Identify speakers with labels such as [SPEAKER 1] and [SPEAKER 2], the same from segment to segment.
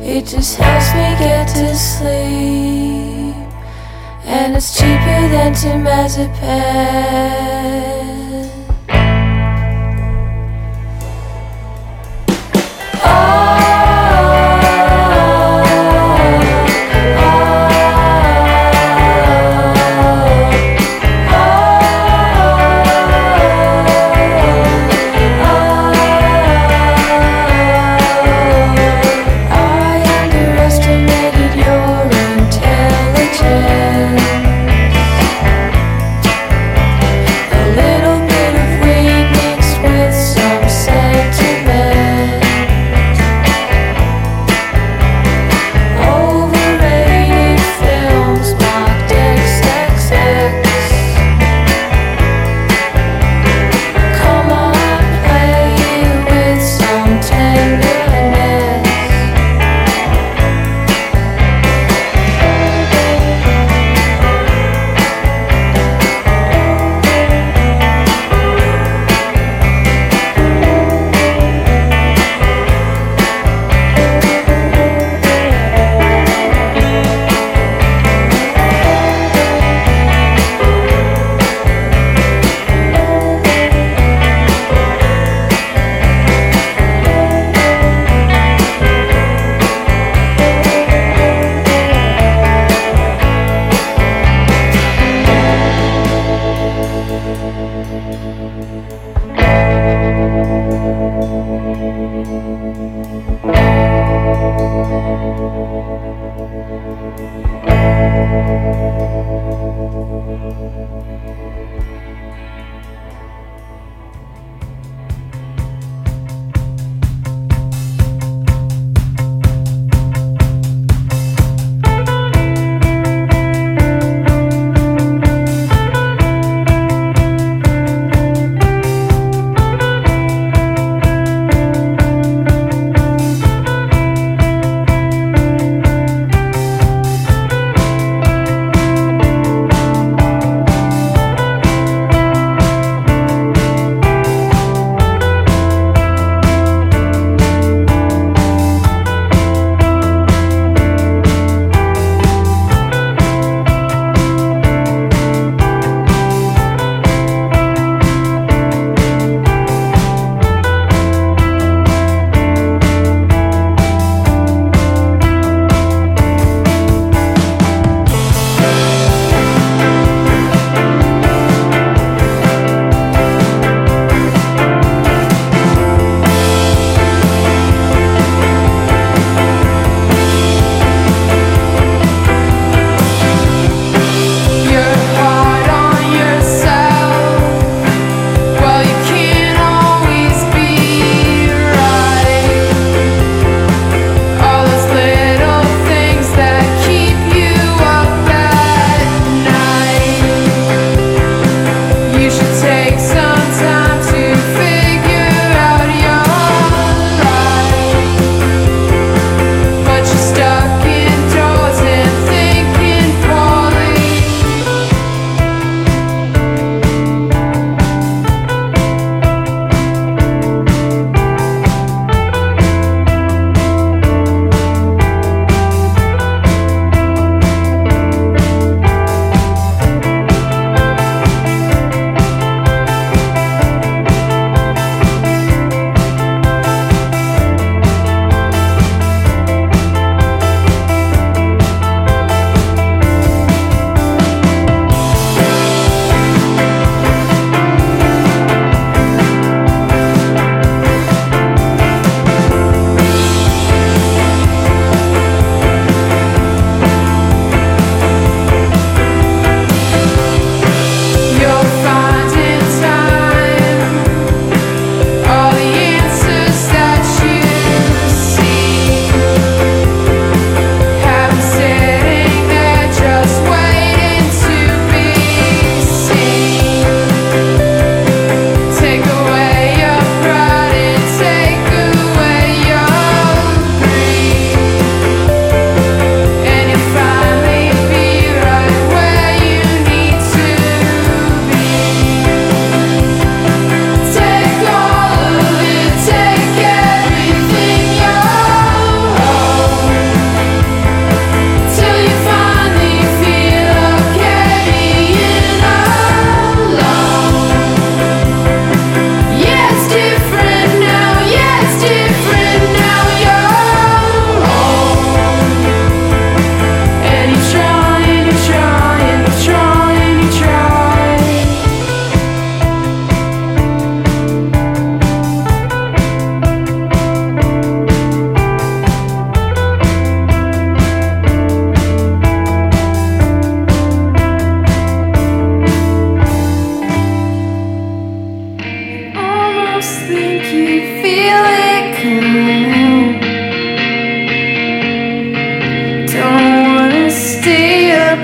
[SPEAKER 1] It just helps me get to sleep, and it's cheaper than temazepam. A little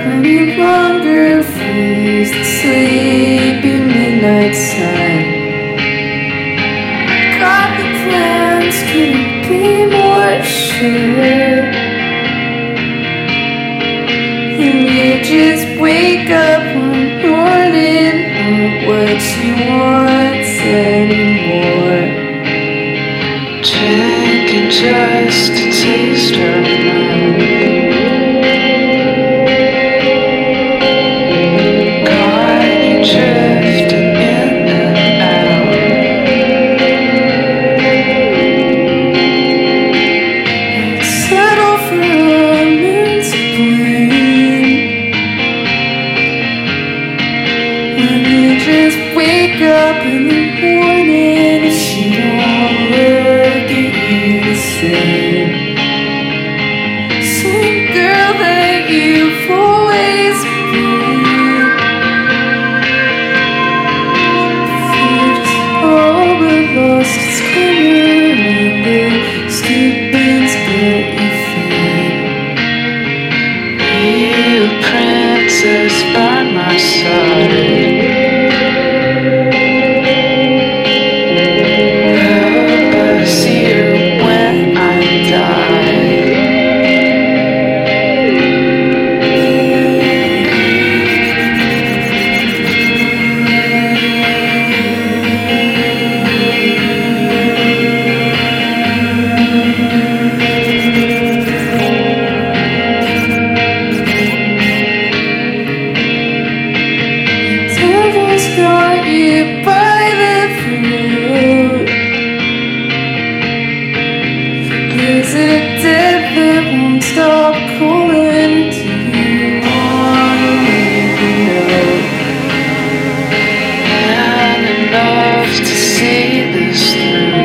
[SPEAKER 1] I no longer freeze the sleepy midnight sun. Got the plans, couldn't be more sure. And you just wake up one morning, not what you want anymore.
[SPEAKER 2] Drinking just to taste her mouth. Got you drifting in and out.
[SPEAKER 1] I'd settle for a man's blame when you just wake up in the morning. It should all look at you the same. Same girl that you've always been. Just all but lost its glimmer when the stupid's get you thin.
[SPEAKER 2] You princess by my side. Hope I see you when I die.
[SPEAKER 1] Devil's got you by the throat. There's a death that won't stop calling to you on a radio.
[SPEAKER 2] And enough to see this through.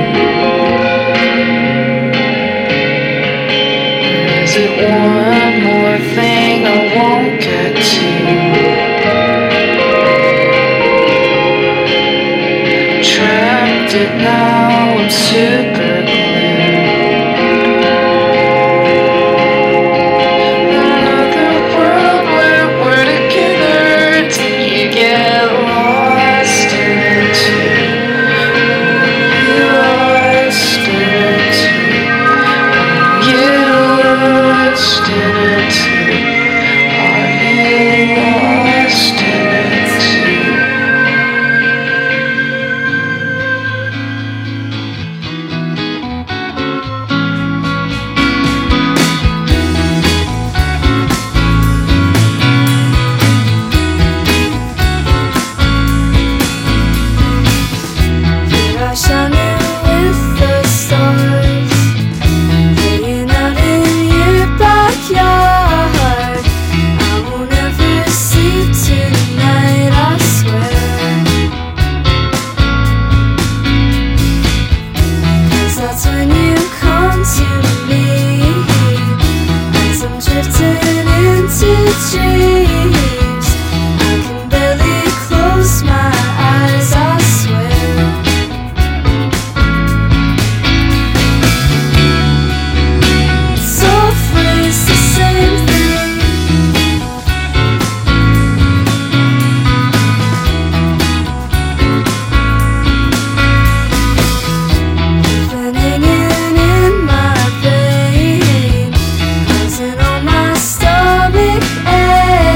[SPEAKER 2] Is it one more thing I won't get to? Trapped it now, I'm super glued. Another world where we're together till you get lost in it too. You lost in it too. You lost in it too. Are you lost in it too?
[SPEAKER 1] You're shining with the stars, playing out in your backyard. I won't ever sleep tonight, I swear. 'Cause that's when you come to me, as I'm drifting into dreams. I can barely close my eyes, I swear. Softly, it's the same thing. Been hanging in my vein, causing all my stomach ache.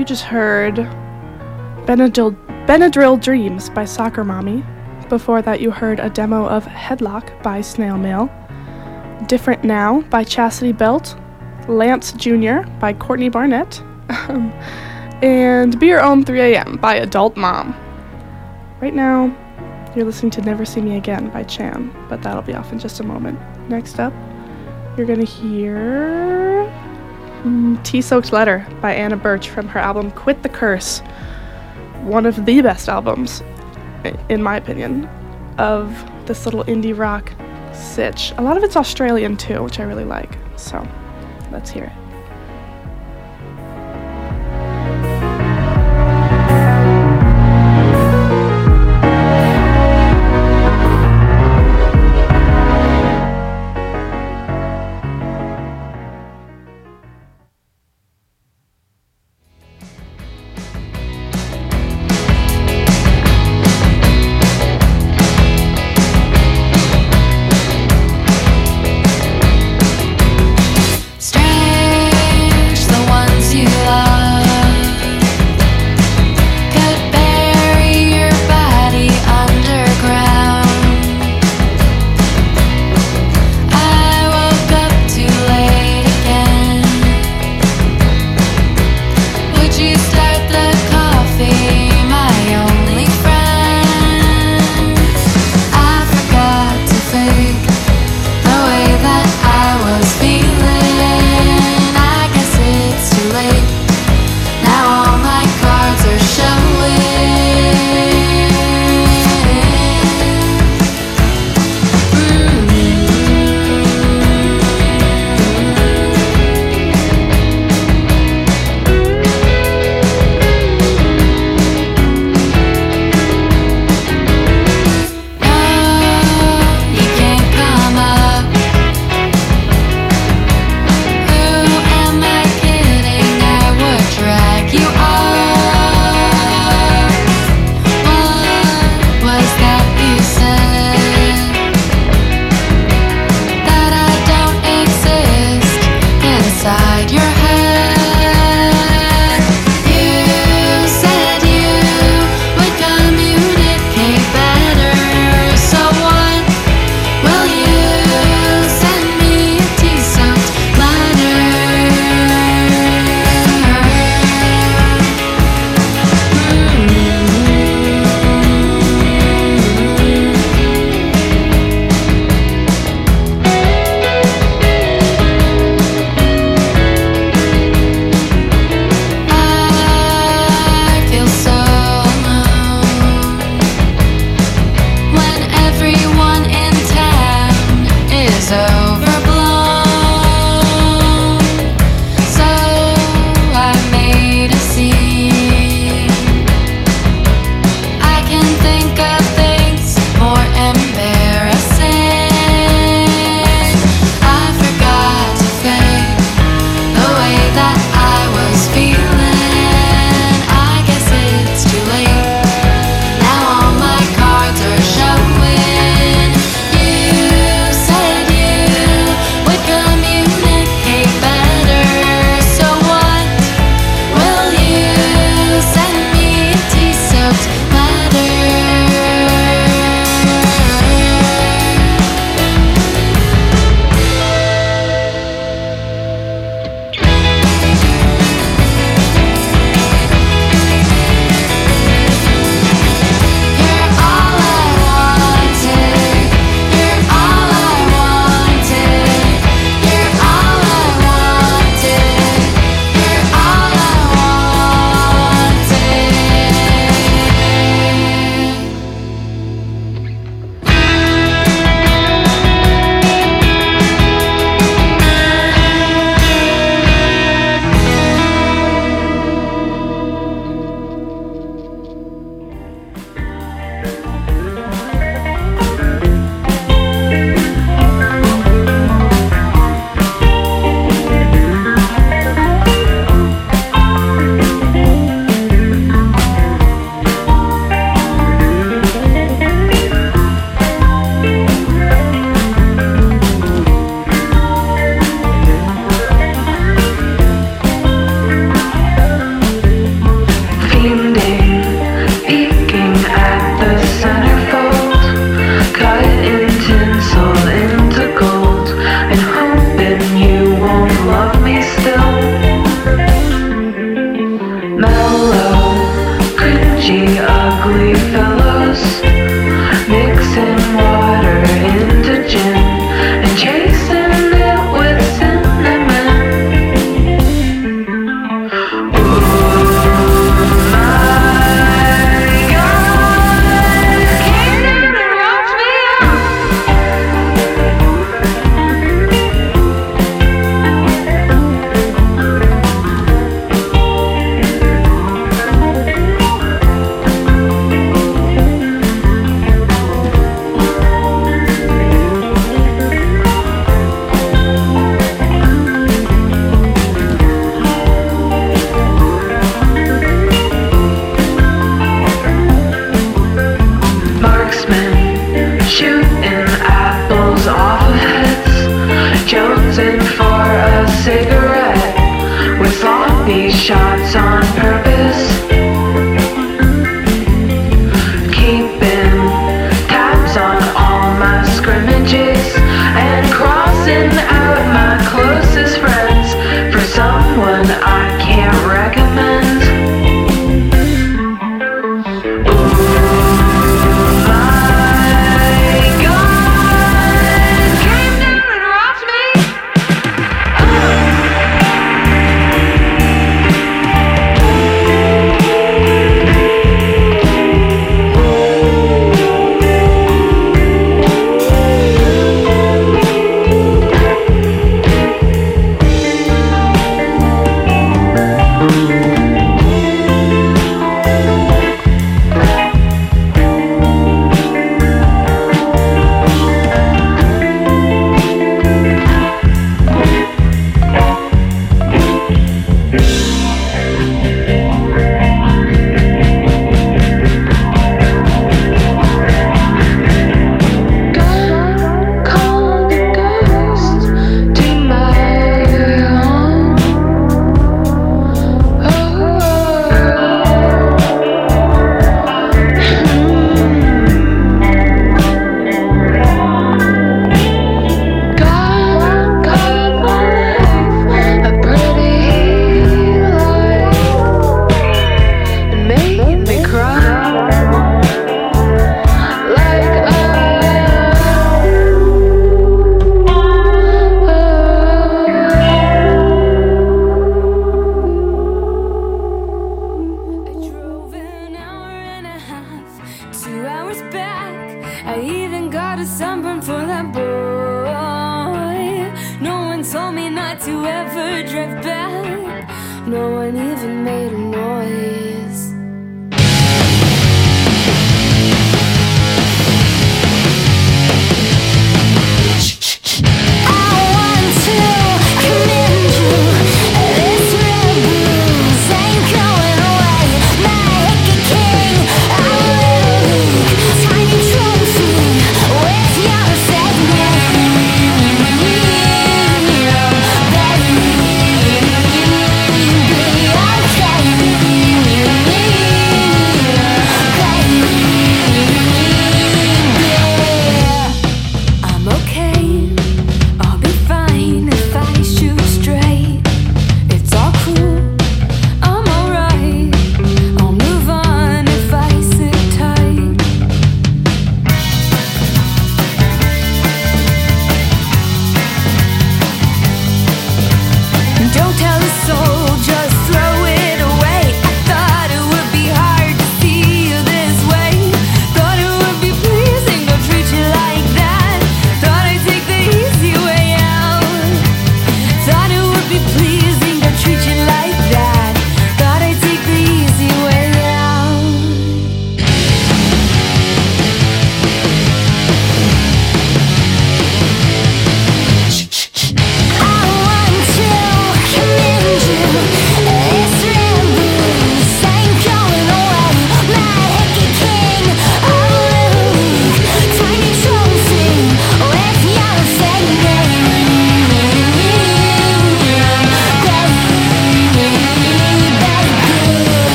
[SPEAKER 3] You just heard Benadryl Dreams by Soccer Mommy. Before that, you heard a demo of Headlock by Snail Mail. Different Now by Chastity Belt. Lance Jr. by Courtney Barnett. And Be Your Own 3 a.m. by Adult Mom. Right now, you're listening to Never See Me Again by Chan, but that'll be off in just a moment. Next up, you're going to hear Tea-Soaked Letter by Anna Birch from her album Quit the Curse. One of the best albums, in my opinion, of this little indie rock sitch. A lot of it's Australian too, which I really like. So, let's hear it.
[SPEAKER 1] Stray
[SPEAKER 2] posing for a cigarette with sloppy shots on purpose. Keeping tabs on all my scrimmages and crossing out my closest friends for someone I can't recommend.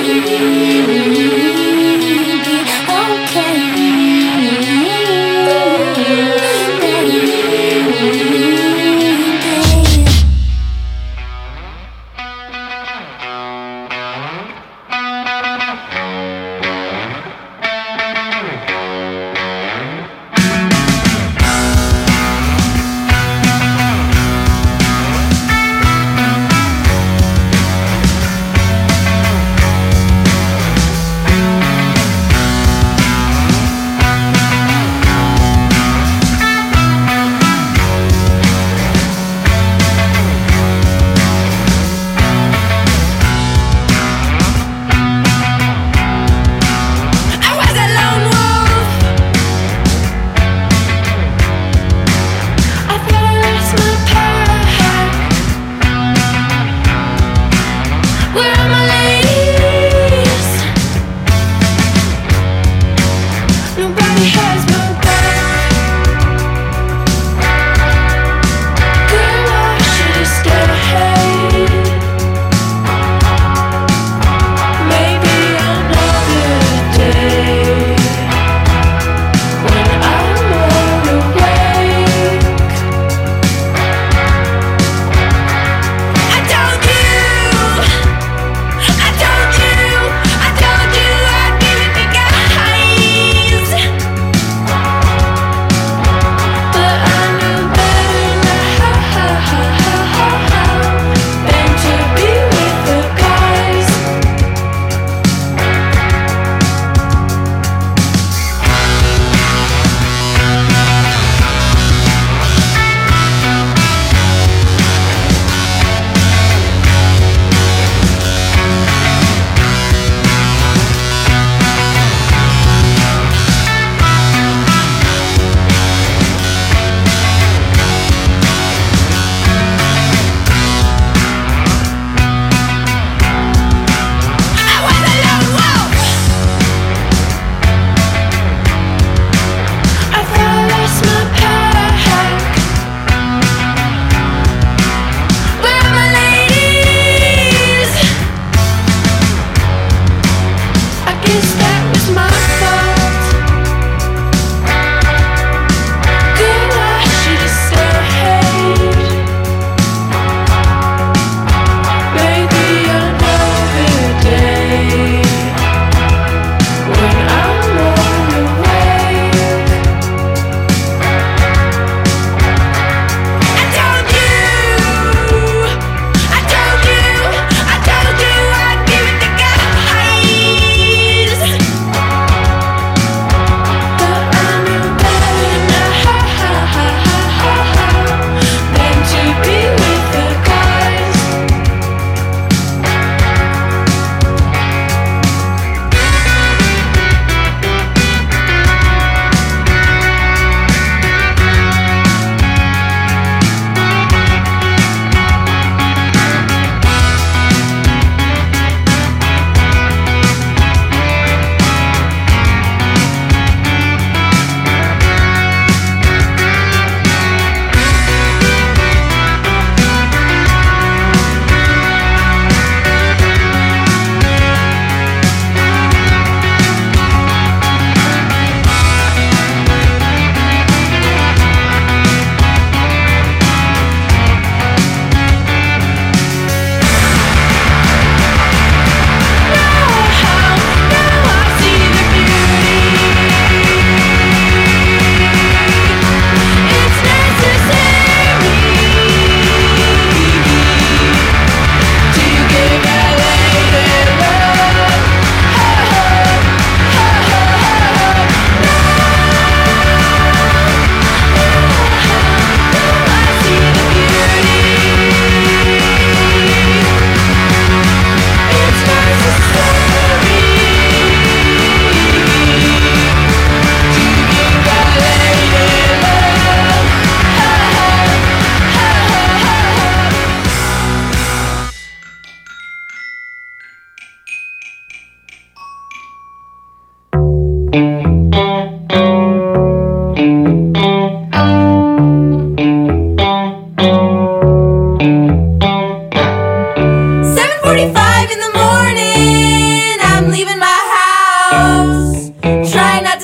[SPEAKER 1] 7:45 in the morning.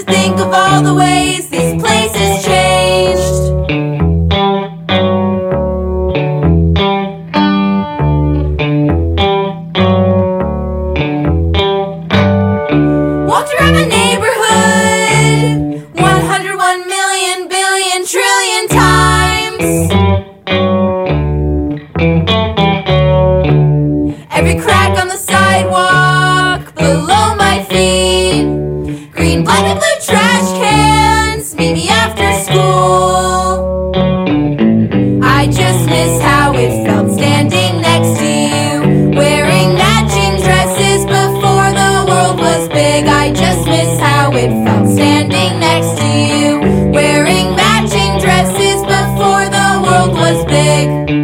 [SPEAKER 1] to think of all the ways this place has changed. Walked around my neighborhood 101 million billion trillion times. Every crack on the sidewalk below my feet, green, black, and blue trash cans meet me after school. I just miss how it felt standing next to you, wearing matching dresses before the world was big. I just miss how it felt standing next to you, wearing matching dresses before the world was big.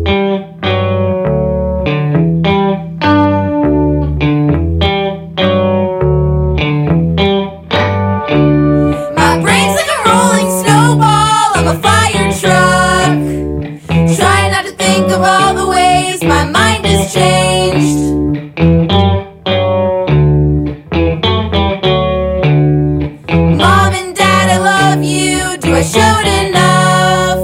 [SPEAKER 1] My brain's like a rolling snowball of a fire truck, trying not to think of all the ways my mind has changed. Mom and Dad, I love you. Do I show it enough?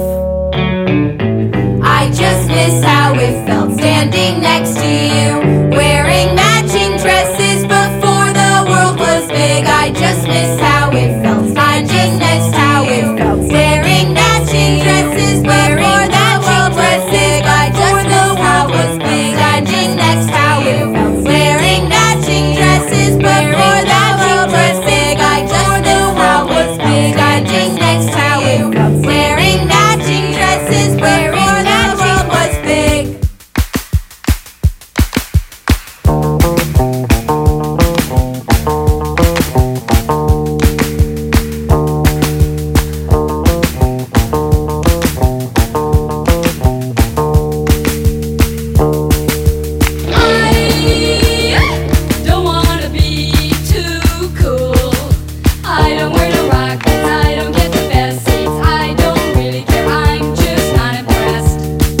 [SPEAKER 1] I just miss how it felt standing next to you, wearing matching dresses before the world was big. I just miss how it felt standing next how it felt wearing matching dresses before the world was big. I just miss how it was big. Standing next how it felt wearing matching dresses before the world was big. I just miss how it was big. Standing next how it felt wearing matching dresses before the world was big. I don't wanna be too cool. I don't wear no rockets, I don't get the best seats. I don't really care, I'm just not impressed.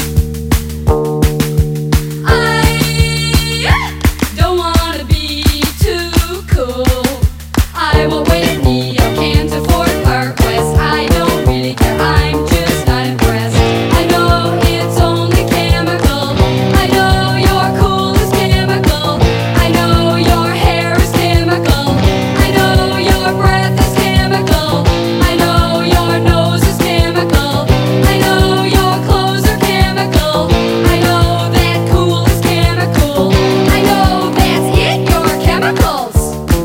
[SPEAKER 1] I don't wanna be too cool. I won't wait at Neo, can't afford Park West. I don't really care, I'm just not impressed. I know it's only chemical. I know you're cool as chemical. I know your hair is chemical. I know your breath is chemical. I know your nose is chemical. I know your clothes are chemical. I know that cool is chemical. I know that's it, you're chemicals.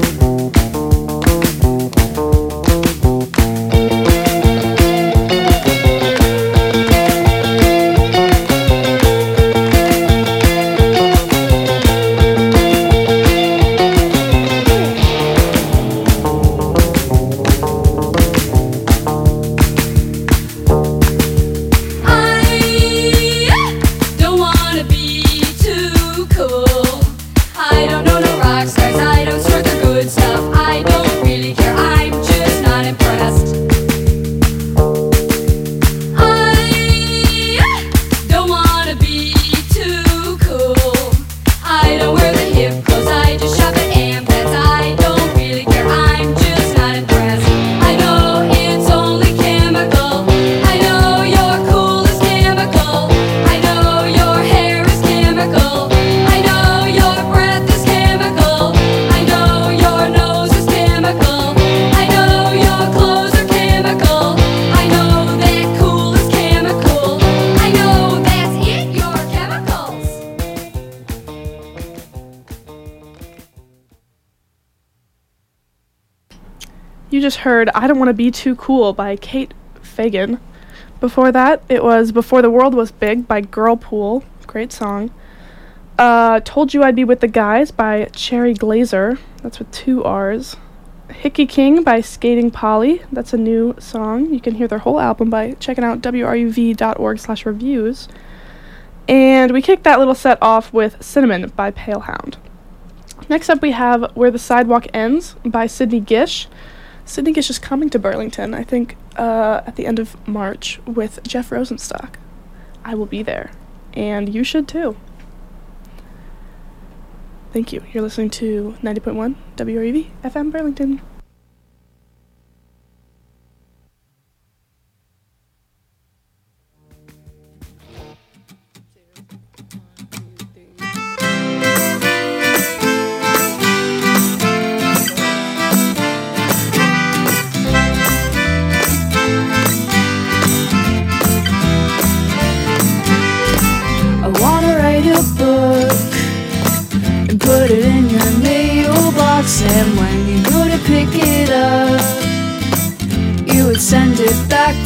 [SPEAKER 1] I don't wanna be too cool. I don't know no rock stars, I don't snort their good stuff. I don't really care, I'm just not impressed. I don't wanna be too cool. I don't wear the hip clothes, I just shop at Ambets. I don't really care, I'm just not impressed. I know it's only chemical. I know you're cool as chemical. I know your hair is chemical. I know your breath is chemical. I know your nose is chemical. I know your clothes are chemical. I know that cool is chemical. I know that's it, you're chemicals.
[SPEAKER 3] You just heard I Don't Want to Be Too Cool by Kate Fagan. Before that, it was Before the World Was Big by Girlpool. Great song. Told You I'd Be With the Guys by Cherry Glazer. That's with 2 R's. Hickey King by Skating Polly. That's a new song. You can hear their whole album by checking out wruv.org/reviews. And we kicked that little set off with Cinnamon by Palehound. Next up we have Where the Sidewalk Ends by Sydney Gish. Sydney Gish is coming to Burlington, I think, at the end of March with Jeff Rosenstock. I will be there. And you should too. Thank you. You're listening to 90.1 WREV FM Burlington.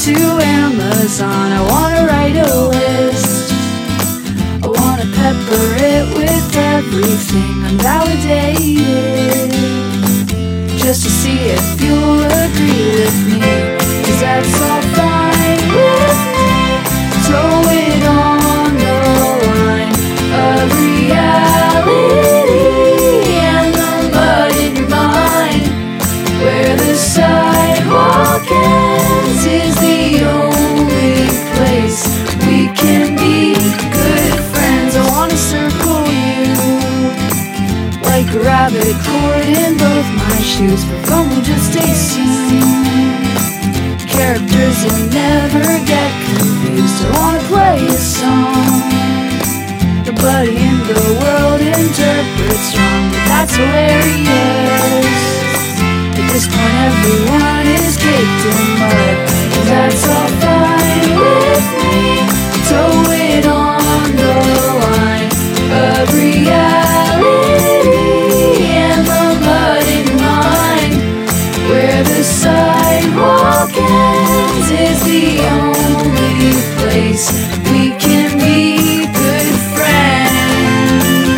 [SPEAKER 1] to Amazon. I wanna write a list. I wanna pepper it with everything unvalidated, just to see if you'll agree with me, 'cause that's all fine with me. Throw it on the line of reality and the mud in your mind, where the sidewalk ends is the only place we can be good friends. I wanna circle you like a rabbit cord in both my shoes, for fun will just stay soon. Characters that never get confused. I wanna play a song nobody in the world interprets wrong, but that's hilarious. At this point everyone is caked in mud, and that's all fine with me. Throw it on the line of reality and the mud in your mind, where the sidewalk ends is the only place we can be good friends.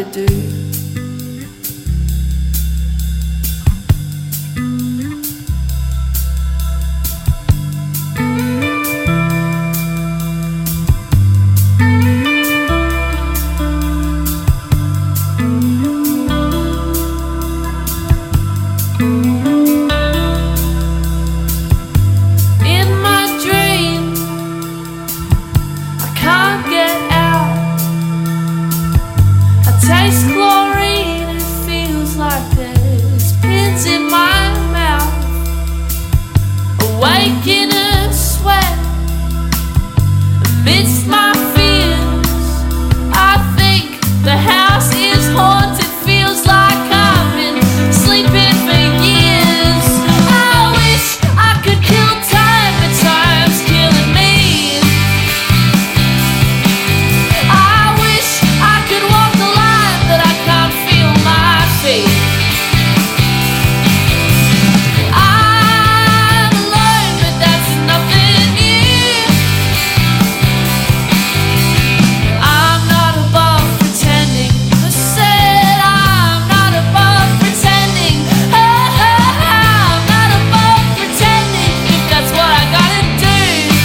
[SPEAKER 1] gotta do.
[SPEAKER 4] Taste chlorine, it feels like there's pins in my mouth. Awake in a sweat amidst my fears. I think the house is haunted, feels like I've been sleeping for years. I wish I could kill time, but time's killing me. I wish I could walk the line, but I can't feel my feet. I'm alone, but that's nothing new. I'm not above pretending. I said I'm not above pretending. I'm not above pretending, if that's what I gotta do.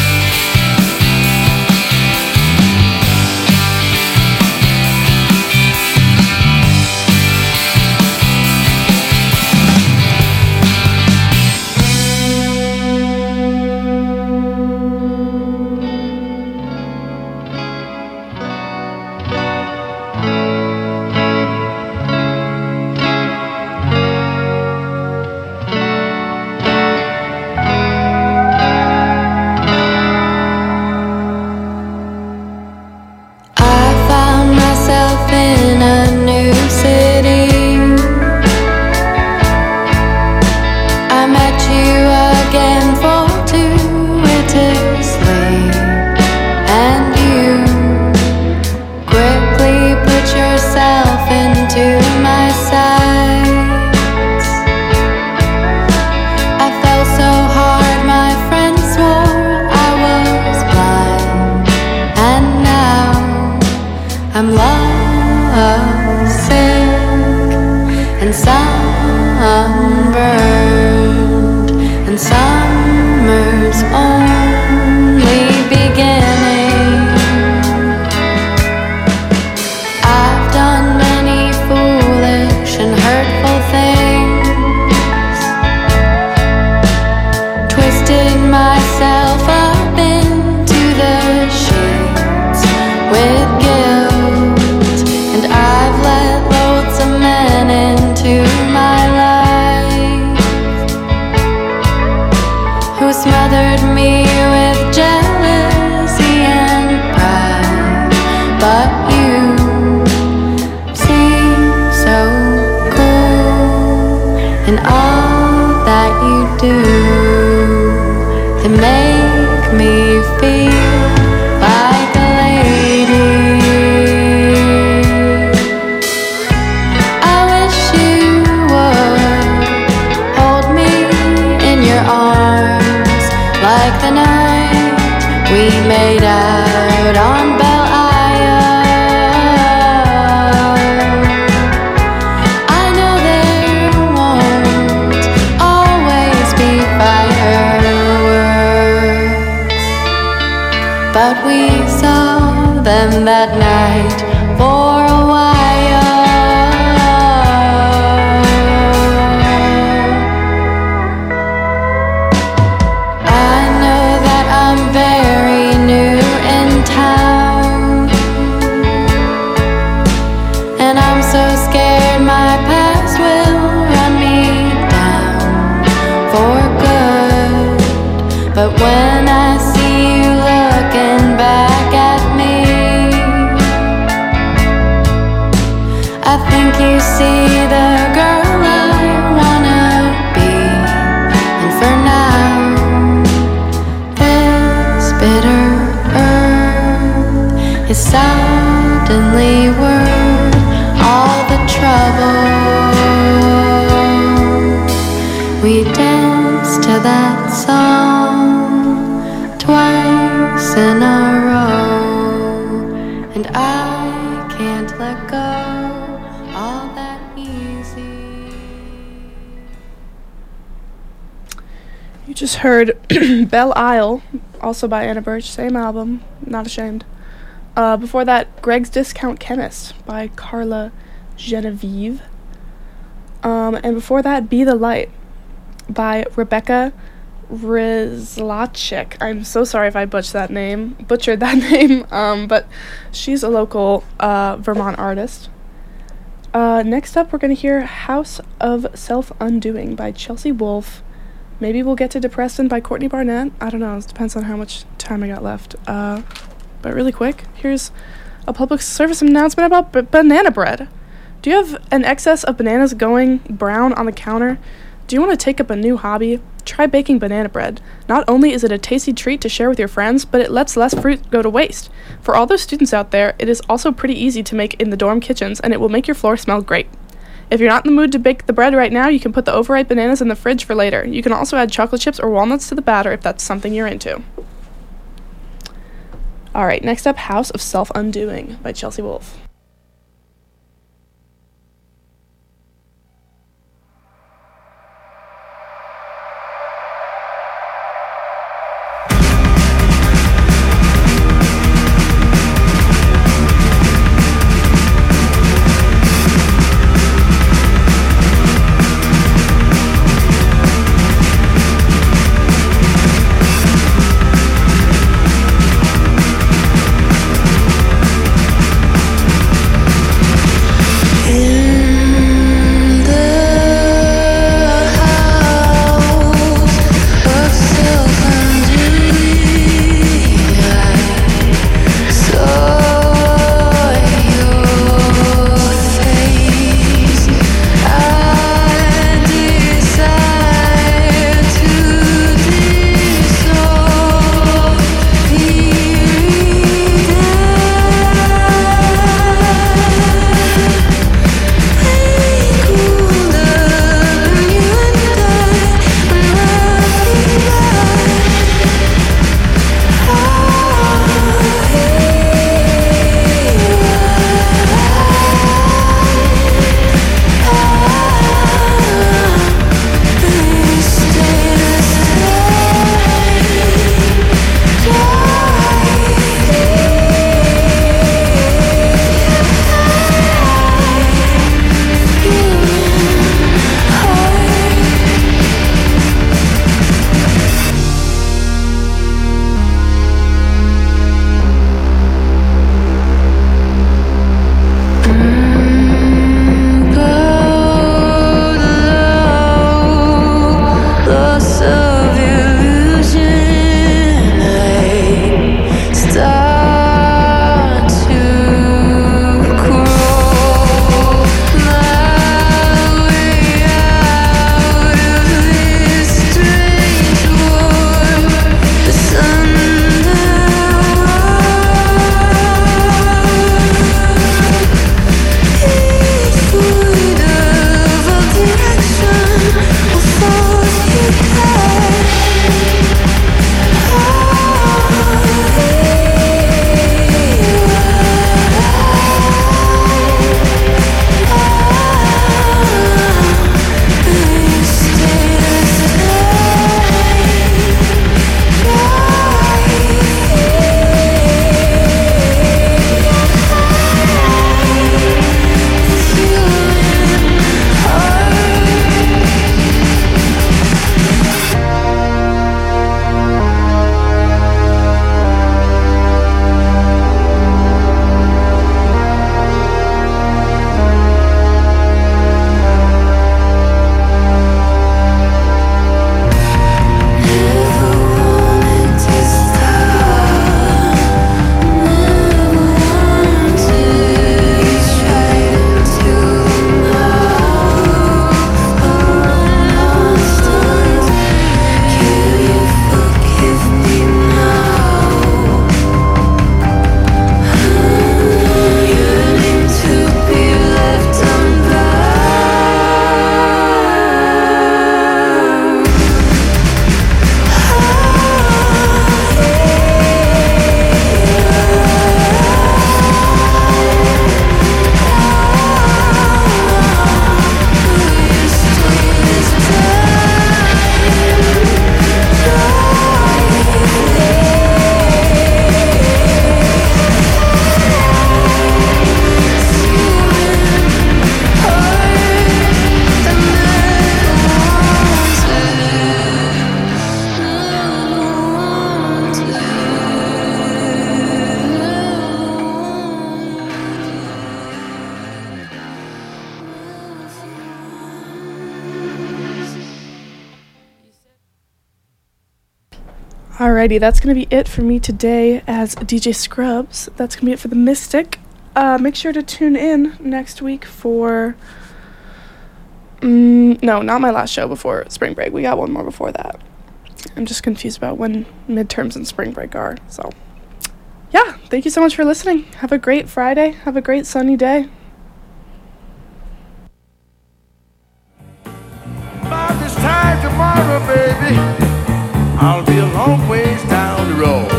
[SPEAKER 1] I found myself in a new city. I met you again fortuitously, and you quickly put yourself into my sights. I fell so hard, my friends swore I was blind, and now I'm lovesick and sunburned, and summer's only beginning. I've done many foolish and hurtful things, twisted myself up into the sheets with guilt, and I've let loads of men into my life who smothered me with jealousy and pride. But you seem so cool in all that you do, to make me feel like a lady. I wish you would hold me in your arms like the night we made out on Belle Isle. I know there won't always be fireworks, but we saw them that night for a while. I know that I'm very new in town, and I'm so scared my past will run me down for good. But when I see you looking back at me, I think you see the girl I wanna be. And for now, this bitter earth is suddenly worth all the trouble. We danced to that song twice in a row, and I can't let go.
[SPEAKER 3] just heard Belle Isle, also by Anna Birch, same album, Not Ashamed. Before that, Greg's Discount Chemist by Carla Genevieve. And before that, Be the Light by Rebecca Rizlacek. I'm so sorry if I butchered that name, but she's a local Vermont artist. Next up, we're going to hear House of Self-Undoing by Chelsea Wolfe. Maybe we'll get to Depression by Courtney Barnett. I don't know. It depends on how much time I got left. But really quick, here's a public service announcement about banana bread. Do you have an excess of bananas going brown on the counter? Do you want to take up a new hobby? Try baking banana bread. Not only is it a tasty treat to share with your friends, but it lets less fruit go to waste. For all those students out there, it is also pretty easy to make in the dorm kitchens, and it will make your floor smell great. If you're not in the mood to bake the bread right now, you can put the overripe bananas in the fridge for later. You can also add chocolate chips or walnuts to the batter if that's something you're into. Alright, next up, House of Self-Undoing by Chelsea Wolfe. Alrighty, that's going to be it for me today as DJ Scrubs. That's going to be it for The Mystic. Make sure to tune in next week for... no, not my last show before spring break. We got one more before that. I'm just confused about when midterms and spring break are. So, yeah, thank you so much for listening. Have a great Friday. Have a great sunny day.
[SPEAKER 5] By this time tomorrow, baby, I'll be a long ways down the road.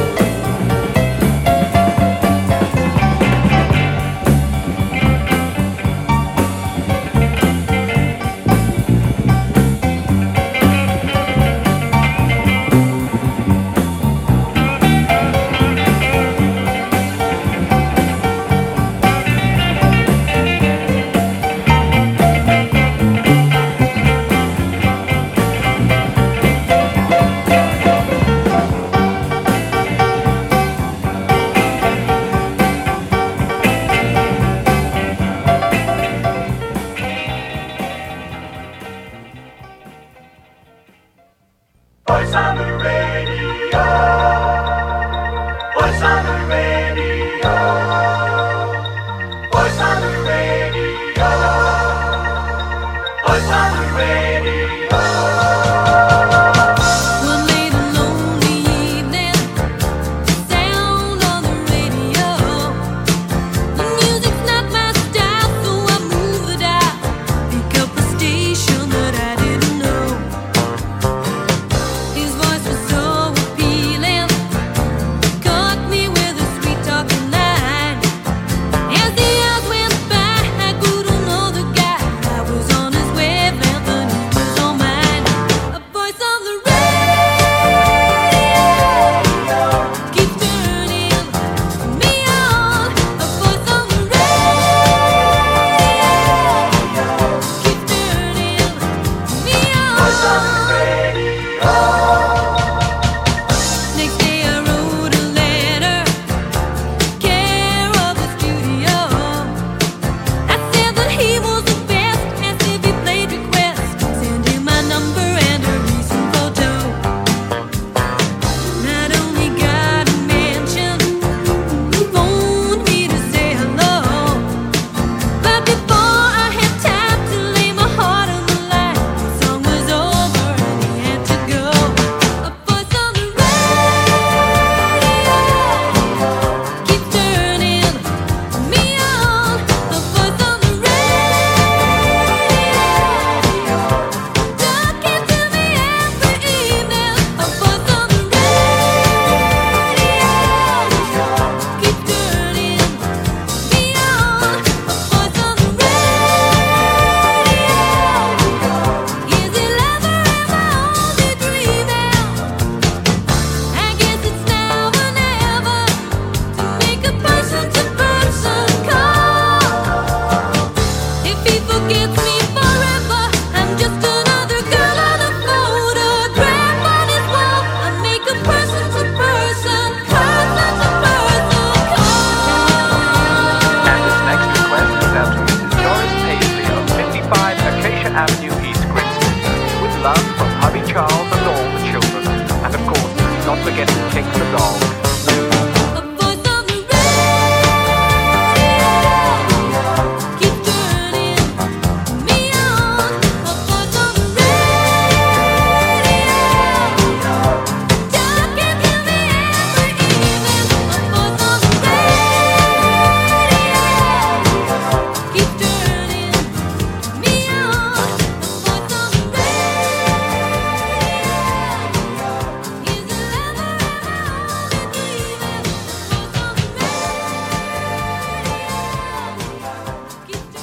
[SPEAKER 6] Voice on the radio. Voice on the radio. Voice on the radio. Voice on the radio.
[SPEAKER 4] One late and lonely evening, sound on the radio. The music's not my style, so I move the dial. Pick up a station that I didn't know. His voice was so appealing, caught me with a sweet talking line. As the hours went by, I grew to know the guy. I was on his wavelength and he was on mine. A voice on the radio keeps turning me on. A voice on the radio keeps turning me
[SPEAKER 6] Voice on the
[SPEAKER 4] on.
[SPEAKER 6] radio.
[SPEAKER 4] Next day I wrote a letter, care of the studio. I said that he was the best, asked if he played request. Send him my number and a recent photo. Not only got a mention, he phoned me to say hello. But before I had time to lay my heart on the line, the song was over and he had to go. A voice on the radio keeps turning me on. A voice on the radio talking to me every evening. A voice on the radio keeps turning me on. A voice on the radio is he lover am I only dreaming? I guess it's now or never to make a person-to-person call. If he forgets me forever, I'm just another girl on a photograph on his wall. I make a person-to-person call.
[SPEAKER 7] And this next request goes out to Mrs. Doris Paisley of 55 Acacia Avenue, East Grinstead. With love from hubby Charles and all the children. And of course, not forgetting King the dog.
[SPEAKER 4] A voice on the radio keeps turning me on. A voice on the radio talking to me every evening. A voice on the radio keeps turning me on. A voice on the radio is a lover am I only dreaming? A voice on the radio keeps turning me on. A voice on the radio.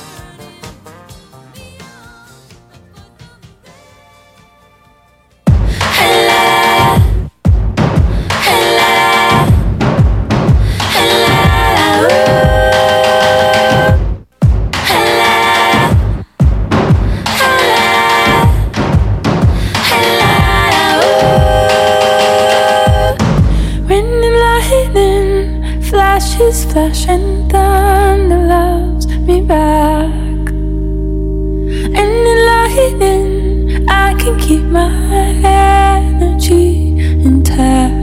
[SPEAKER 1] When the lightning flashes, flash and thunder loves me back. And in lightning, I can keep my energy intact.